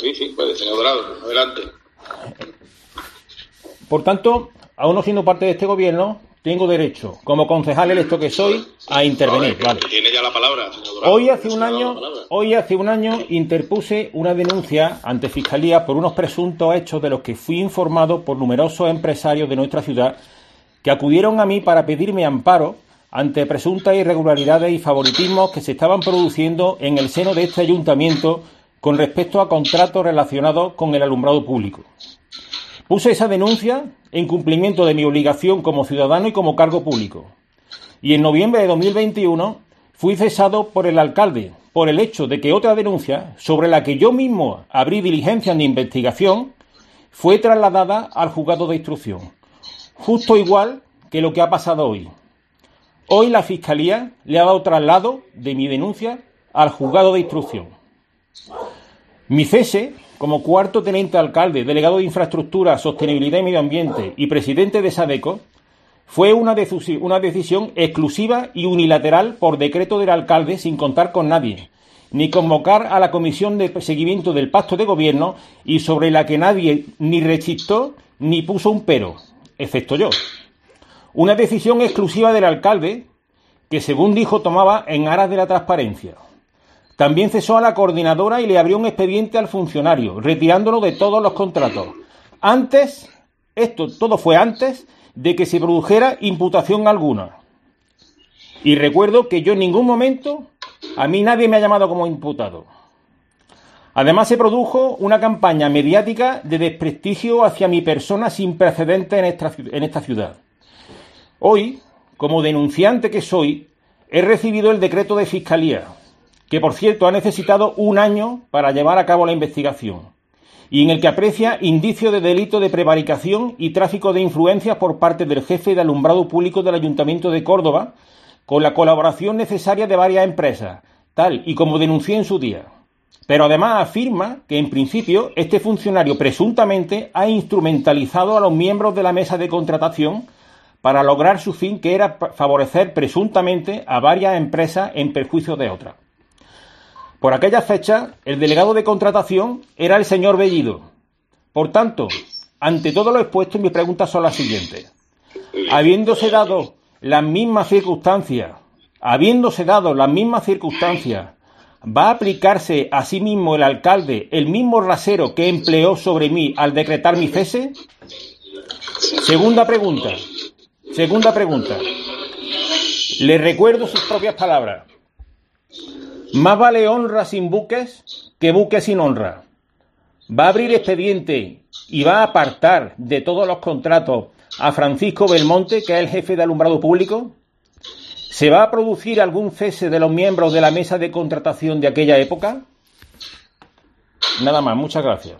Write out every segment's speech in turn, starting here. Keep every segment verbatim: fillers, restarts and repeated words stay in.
Sí, sí, pues, señor Dorado, adelante. Por tanto, aún no siendo parte de este gobierno, tengo derecho, como concejal electo que soy, a intervenir. Vale, vale. Tiene ya la palabra, señor Dorado. Hoy hace un año, hoy hace un año interpuse una denuncia ante Fiscalía por unos presuntos hechos de los que fui informado por numerosos empresarios de nuestra ciudad que acudieron a mí para pedirme amparo ante presuntas irregularidades y favoritismos que se estaban produciendo en el seno de este ayuntamiento con respecto a contratos relacionados con el alumbrado público. Puse esa denuncia en cumplimiento de mi obligación como ciudadano y como cargo público. Y en noviembre de dos mil veintiuno fui cesado por el alcalde por el hecho de que otra denuncia, sobre la que yo mismo abrí diligencias de investigación, fue trasladada al juzgado de instrucción. Justo igual que lo que ha pasado hoy. Hoy la Fiscalía le ha dado traslado de mi denuncia al juzgado de instrucción. Mi cese, como cuarto teniente alcalde, delegado de Infraestructura, Sostenibilidad y Medio Ambiente y presidente de SADECO, fue una, decis- una decisión exclusiva y unilateral por decreto del alcalde sin contar con nadie, ni convocar a la comisión de seguimiento del pacto de gobierno y sobre la que nadie ni rechistó ni puso un pero, excepto yo. Una decisión exclusiva del alcalde que, según dijo, tomaba en aras de la transparencia. También cesó a la coordinadora y le abrió un expediente al funcionario, retirándolo de todos los contratos. Antes, esto todo fue antes de que se produjera imputación alguna. Y recuerdo que yo en ningún momento, a mí nadie me ha llamado como imputado. Además se produjo una campaña mediática de desprestigio hacia mi persona sin precedentes en esta, en esta ciudad. Hoy, como denunciante que soy, he recibido el decreto de Fiscalía, que por cierto ha necesitado un año para llevar a cabo la investigación, y en el que aprecia indicios de delito de prevaricación y tráfico de influencias por parte del jefe de alumbrado público del Ayuntamiento de Córdoba, con la colaboración necesaria de varias empresas, tal y como denuncié en su día. Pero además afirma que, en principio, este funcionario presuntamente ha instrumentalizado a los miembros de la mesa de contratación para lograr su fin, que era favorecer presuntamente a varias empresas en perjuicio de otras. Por aquella fecha, el delegado de contratación era el señor Bellido. Por tanto, ante todo lo expuesto, mis preguntas son las siguientes. Habiéndose dado las mismas circunstancias, habiéndose dado las mismas circunstancias, ¿va a aplicarse a sí mismo el alcalde el mismo rasero que empleó sobre mí al decretar mi cese? Segunda pregunta. Segunda pregunta. Le recuerdo sus propias palabras. Más vale honra sin buques que buques sin honra. ¿Va a abrir expediente y va a apartar de todos los contratos a Francisco Belmonte, que es el jefe de alumbrado público? ¿Se va a producir algún cese de los miembros de la mesa de contratación de aquella época? Nada más, muchas gracias.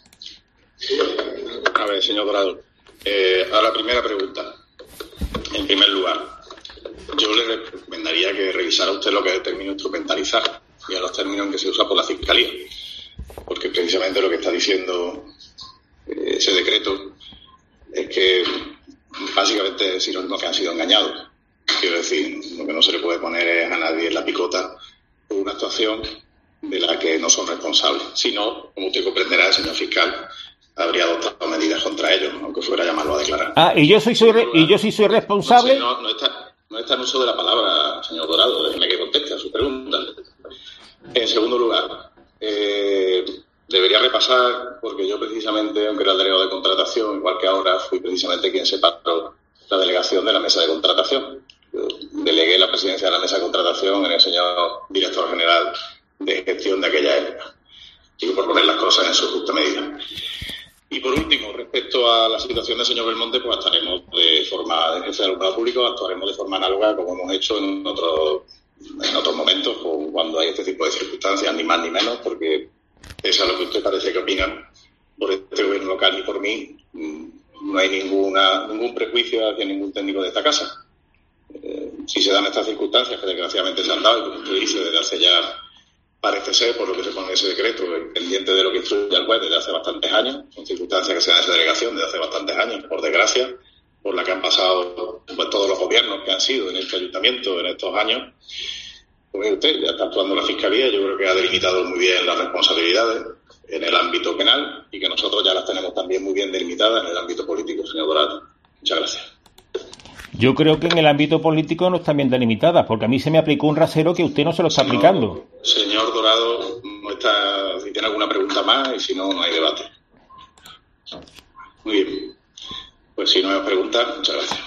A ver, señor Dorado, eh, a la primera pregunta. En primer lugar, yo le recomendaría que revisara usted lo que es el término instrumentalizar y a los términos que se usa por la Fiscalía, porque precisamente lo que está diciendo eh, ese decreto es que básicamente es sinónimo que han sido engañados. Quiero decir, lo que no se le puede poner es a nadie en la picota por una actuación de la que no son responsables. Si no, como usted comprenderá, el señor fiscal habría adoptado medidas contra ellos, aunque fuera a llamarlo a declarar. Ah, y yo soy, soy re, y yo sí soy responsable. No, no, está, no está en uso de la palabra, señor Dorado, déjeme que conteste a su pregunta. En segundo lugar, eh, debería repasar, porque yo precisamente, aunque era el delegado de contratación, igual que ahora, fui precisamente quien separó la delegación de la mesa de contratación. Yo delegué la presidencia de la mesa de contratación en el señor director general de gestión de aquella época. Digo, por poner las cosas en su justa medida. Y por último, respecto a la situación del señor Belmonte, pues actuaremos de forma, de jefe de alumbrado público, actuaremos de forma análoga como hemos hecho en otros en otros momentos, o cuando hay este tipo de circunstancias, ni más ni menos, porque es a lo que usted parece que opina por este gobierno local y por mí, no hay ninguna ningún prejuicio hacia ningún técnico de esta casa. Eh, si se dan estas circunstancias, que desgraciadamente se han dado, y como usted dice, desde hace ya, parece ser, por lo que se pone en ese decreto, pendiente de lo que instruye al juez desde hace bastantes años, son circunstancias que se dan en esa delegación desde hace bastantes años, por desgracia, por la que han pasado pues, todos los gobiernos que han sido en este ayuntamiento en estos años. Pues usted, ya está actuando la Fiscalía, yo creo que ha delimitado muy bien las responsabilidades. en el ámbito penal y que nosotros ya las tenemos también muy bien delimitadas en el ámbito político, señor Dorado. Muchas gracias. Yo creo que en el ámbito político no están bien delimitadas, porque a mí se me aplicó un rasero que usted no se lo está señor, aplicando. Señor Dorado, no está, si tiene alguna pregunta más y si no, no hay debate. Muy bien. Pues si no hay preguntas, muchas gracias.